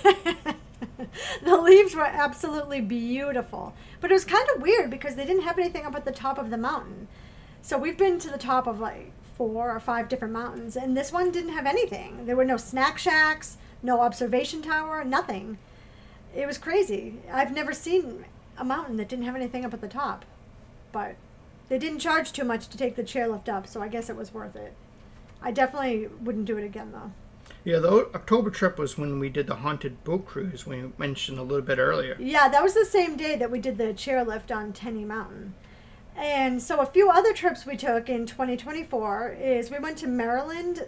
The leaves were absolutely beautiful. But it was kind of weird because they didn't have anything up at the top of the mountain. So we've been to the top of like 4 or 5 different mountains, and this one didn't have anything. There were no snack shacks, no observation tower, nothing. It was crazy. I've never seen a mountain that didn't have anything up at the top. But they didn't charge too much to take the chairlift up, so I guess it was worth it. I definitely wouldn't do it again, though. Yeah, the October trip was when we did the haunted boat cruise we mentioned a little bit earlier. Yeah, that was the same day that we did the chairlift on Tenney Mountain. And so a few other trips we took in 2024 is we went to Maryland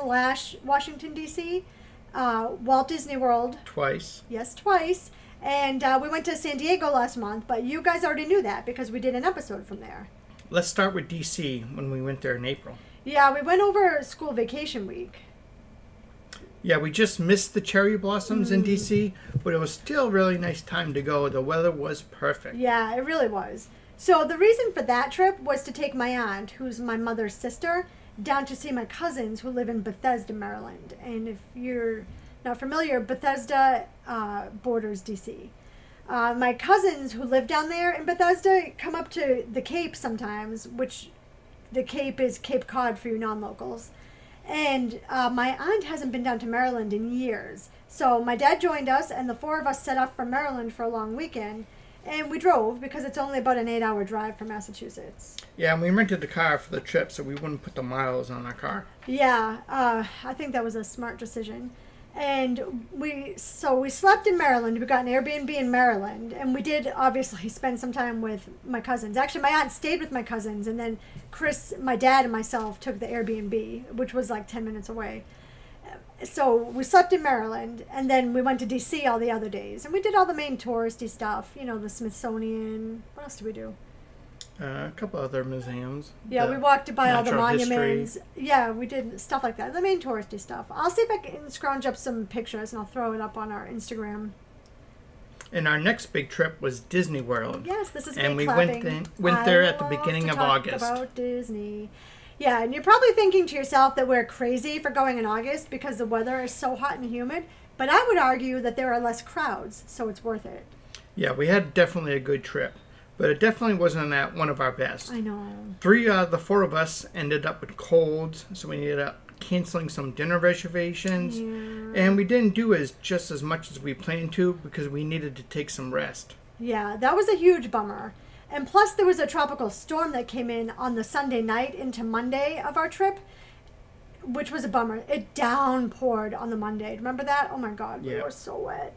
/ Washington, D.C., Walt Disney World. Twice. Yes, twice. And we went to San Diego last month, but you guys already knew that because we did an episode from there. Let's start with D.C. when we went there in April. Yeah, we went over school vacation week. Yeah, we just missed the cherry blossoms in D.C., but it was still a really nice time to go. The weather was perfect. Yeah, it really was. So the reason for that trip was to take my aunt, who's my mother's sister, down to see my cousins who live in Bethesda, Maryland. And if you're not familiar, Bethesda borders D.C. My cousins who live down there in Bethesda come up to the Cape sometimes, which the Cape is Cape Cod for you non-locals. And my aunt hasn't been down to Maryland in years. So my dad joined us, and the 4 of us set off for Maryland for a long weekend. And we drove because it's only about an 8-hour drive from Massachusetts. Yeah, and we rented the car for the trip so we wouldn't put the miles on our car. Yeah, I think that was a smart decision. And we slept in Maryland. We got an Airbnb in Maryland, and we did obviously spend some time with my cousins. Actually, my aunt stayed with my cousins, and then Chris, my dad, and myself took the Airbnb, which was like 10 minutes away. So we slept in Maryland, and then we went to D.C. all the other days, and we did all the main touristy stuff. You know, the Smithsonian. What else did we do? A couple other museums. Yeah, we walked by all the monuments. History. Yeah, we did stuff like that. The main touristy stuff. I'll see if I can scrounge up some pictures, and I'll throw it up on our Instagram. And our next big trip was Disney World. Yes, this is and me we clapping. went there at the beginning of August. About Disney. Yeah, and you're probably thinking to yourself that we're crazy for going in August because the weather is so hot and humid. But I would argue that there are less crowds, so it's worth it. Yeah, we had definitely a good trip. But it definitely wasn't at one of our best. I know. 3 out of the 4 of us ended up with colds, so we ended up canceling some dinner reservations. Yeah. And we didn't do just as much as we planned to because we needed to take some rest. Yeah, that was a huge bummer. And plus there was a tropical storm that came in on the Sunday night into Monday of our trip, which was a bummer. It downpoured on the Monday. Remember that? Oh my God, we were so wet.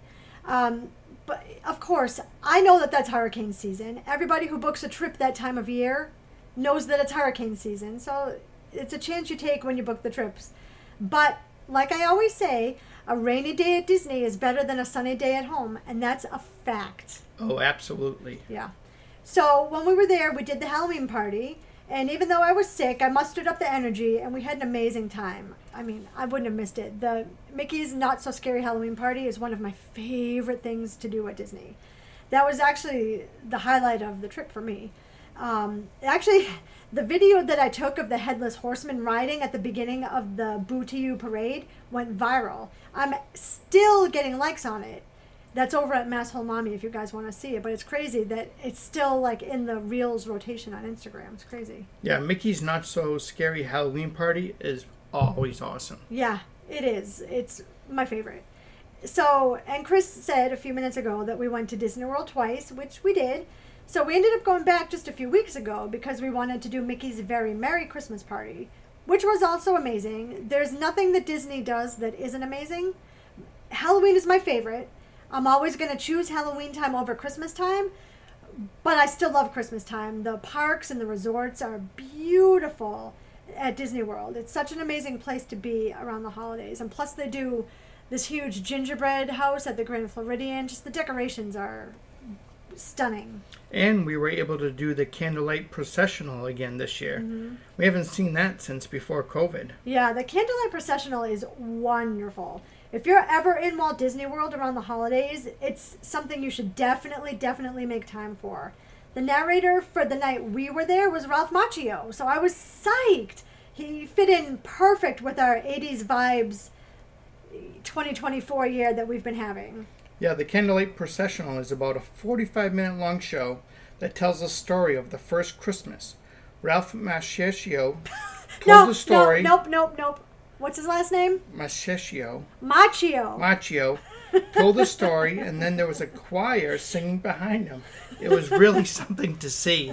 But of course, I know that that's hurricane season. Everybody who books a trip that time of year knows that it's hurricane season. So it's a chance you take when you book the trips. But like I always say, a rainy day at Disney is better than a sunny day at home. And that's a fact. Oh, absolutely. Yeah. So when we were there, we did the Halloween party. And even though I was sick, I mustered up the energy, and we had an amazing time. I mean, I wouldn't have missed it. The Mickey's Not So Scary Halloween Party is one of my favorite things to do at Disney. That was actually the highlight of the trip for me. Actually, the video that I took of the Headless Horseman riding at the beginning of the Boo to You parade went viral. I'm still getting likes on it. That's over at Masshole Mommy if you guys want to see it. But it's crazy that it's still like in the Reels rotation on Instagram. It's crazy. Yeah, Mickey's Not So Scary Halloween Party is always awesome. Yeah, it is. It's my favorite. So, and Chris said a few minutes ago that we went to Disney World twice, which we did. So we ended up going back just a few weeks ago because we wanted to do Mickey's Very Merry Christmas Party, which was also amazing. There's nothing that Disney does that isn't amazing. Halloween is my favorite. I'm always going to choose Halloween time over Christmas time, but I still love Christmas time. The parks and the resorts are beautiful at Disney World. It's such an amazing place to be around the holidays. And plus they do this huge gingerbread house at the Grand Floridian. Just the decorations are stunning. And we were able to do the candlelight processional again this year. Mm-hmm. We haven't seen that since before COVID. Yeah, the candlelight processional is wonderful. If you're ever in Walt Disney World around the holidays, it's something you should definitely make time for. The narrator for the night we were there was Ralph Macchio, so I was psyched. He fit in perfect with our 80s vibes 2024 year that we've been having. Yeah, the Candlelight Processional is about a 45-minute long show that tells the story of the first Christmas. Ralph Macchio told the story... Nope. What's his last name? Macchio told the story, and then there was a choir singing behind him. It was really something to see.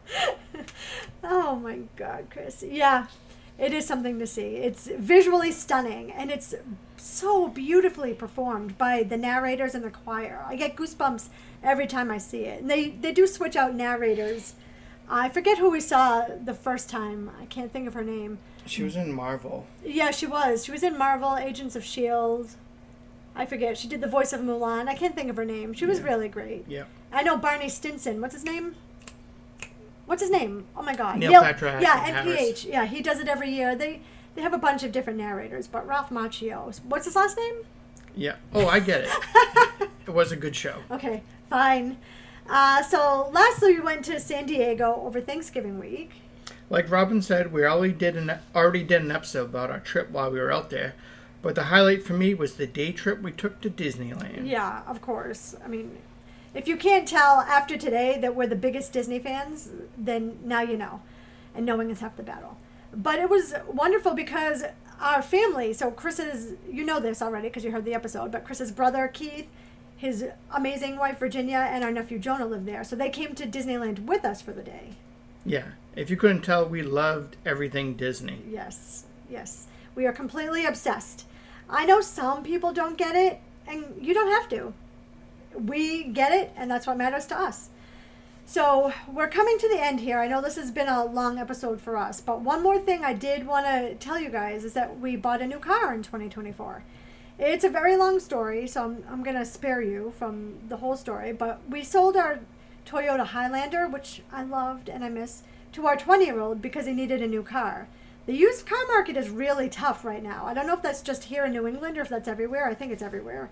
Oh my God, Chris. Yeah, it is something to see. It's visually stunning, and it's so beautifully performed by the narrators and the choir. I get goosebumps every time I see it. And they do switch out narrators. I forget who we saw the first time. I can't think of her name. She was in Marvel. Yeah, she was. She was in Marvel, Agents of S.H.I.E.L.D. I forget. She did the voice of Mulan. I can't think of her name. She was really great. Yeah. I know Barney Stinson. What's his name? Oh my God. Neil Patrick. Yeah, NPH. Yeah, he does it every year. They have a bunch of different narrators, but Ralph Macchio. What's his last name? Yeah. Oh, I get it. It was a good show. Okay, fine. So lastly, we went to San Diego over Thanksgiving week. Like Robin said, we already did an episode about our trip while we were out there. But the highlight for me was the day trip we took to Disneyland. Yeah, of course. I mean, if you can't tell after today that we're the biggest Disney fans, then now you know. And knowing is half the battle. But it was wonderful because our family, so Chris's, you know this already because you heard the episode, but Chris's brother, Keith, his amazing wife, Virginia, and our nephew, Jonah, lived there. So they came to Disneyland with us for the day. Yeah. If you couldn't tell, we loved everything Disney. Yes. We are completely obsessed. I know some people don't get it, and you don't have to. We get it, and that's what matters to us. So we're coming to the end here. I know this has been a long episode for us, but one more thing I did want to tell you guys is that we bought a new car in 2024. It's a very long story, so I'm going to spare you from the whole story, but we sold our Toyota Highlander, which I loved and I miss, to our 20-year-old because he needed a new car. The used car market is really tough right now. I don't know if that's just here in New England or if that's everywhere. I think it's everywhere.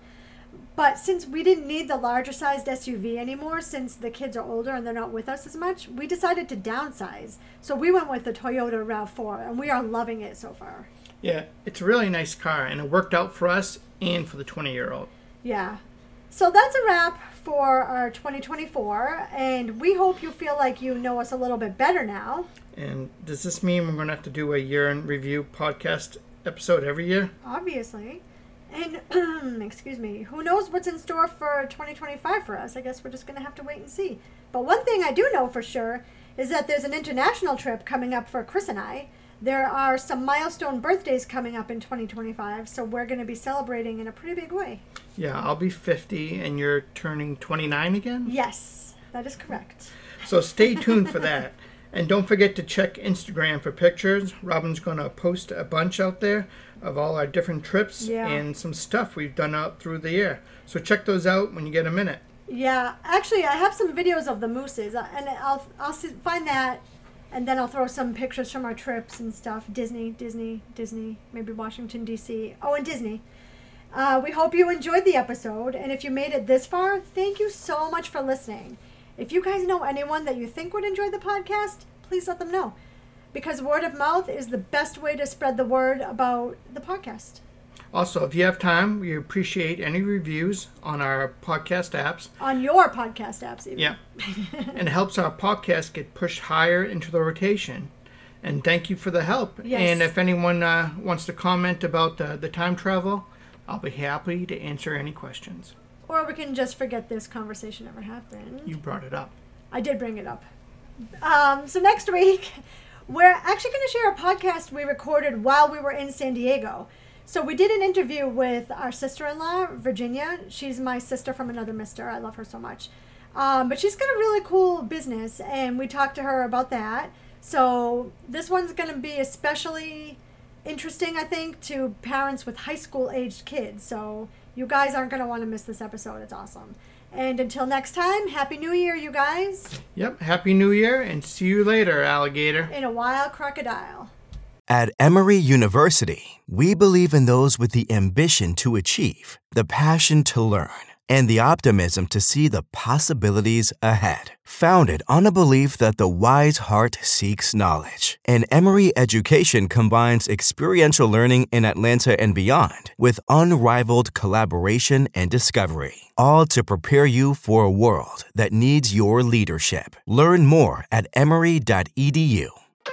But since we didn't need the larger sized SUV anymore, since the kids are older and they're not with us as much, we decided to downsize. So we went with the Toyota RAV4, and we are loving it so far. Yeah, it's a really nice car, and it worked out for us and for the 20-year-old. Yeah. So that's a wrap for our 2024, and we hope you feel like you know us a little bit better now. And does this mean we're going to have to do a year-in-review podcast episode every year? Obviously. And, excuse me, who knows what's in store for 2025 for us? I guess we're just going to have to wait and see. But one thing I do know for sure is that there's an international trip coming up for Chris and I. There are some milestone birthdays coming up in 2025, so we're going to be celebrating in a pretty big way. Yeah, I'll be 50, and you're turning 29 again? Yes, that is correct. So stay tuned for that. And don't forget to check Instagram for pictures. Robin's going to post a bunch out there of all our different trips and some stuff we've done out through the year. So check those out when you get a minute. Yeah, actually, I have some videos of the mooses, and I'll find that, and then I'll throw some pictures from our trips and stuff. Disney, maybe Washington, D.C. Oh, and Disney. We hope you enjoyed the episode, and if you made it this far, thank you so much for listening. If you guys know anyone that you think would enjoy the podcast, please let them know. Because word of mouth is the best way to spread the word about the podcast. Also, if you have time, we appreciate any reviews on our podcast apps. On your podcast apps, even. Yeah. And it helps our podcast get pushed higher into the rotation. And thank you for the help. Yes. And if anyone wants to comment about the time travel, I'll be happy to answer any questions. Or we can just forget this conversation ever happened. You brought it up. I did bring it up. So next week, we're actually going to share a podcast we recorded while we were in San Diego. So we did an interview with our sister-in-law, Virginia. She's my sister from another mister. I love her so much. But she's got a really cool business, and we talked to her about that. So this one's going to be especially interesting, I think, to parents with high school-aged kids. So you guys aren't going to want to miss this episode. It's awesome. And until next time, Happy New Year, you guys. Yep, Happy New Year, and see you later, alligator. In a wild crocodile. At Emory University, we believe in those with the ambition to achieve, the passion to learn, and the optimism to see the possibilities ahead. Founded on a belief that the wise heart seeks knowledge, and Emory education combines experiential learning in Atlanta and beyond with unrivaled collaboration and discovery, all to prepare you for a world that needs your leadership. Learn more at emory.edu.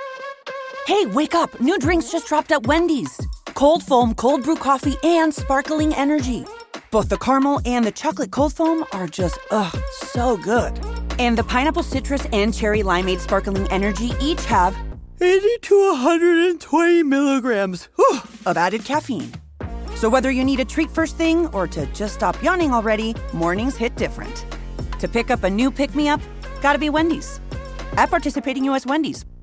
Hey, wake up. New drinks just dropped at Wendy's. Cold foam, cold brew coffee, and sparkling energy. Both the caramel and the chocolate cold foam are just, so good. And the pineapple citrus and cherry limeade sparkling energy each have 80 to 120 milligrams of added caffeine. So whether you need a treat first thing or to just stop yawning already, mornings hit different. To pick up a new pick-me-up, gotta be Wendy's. At participating U.S. Wendy's.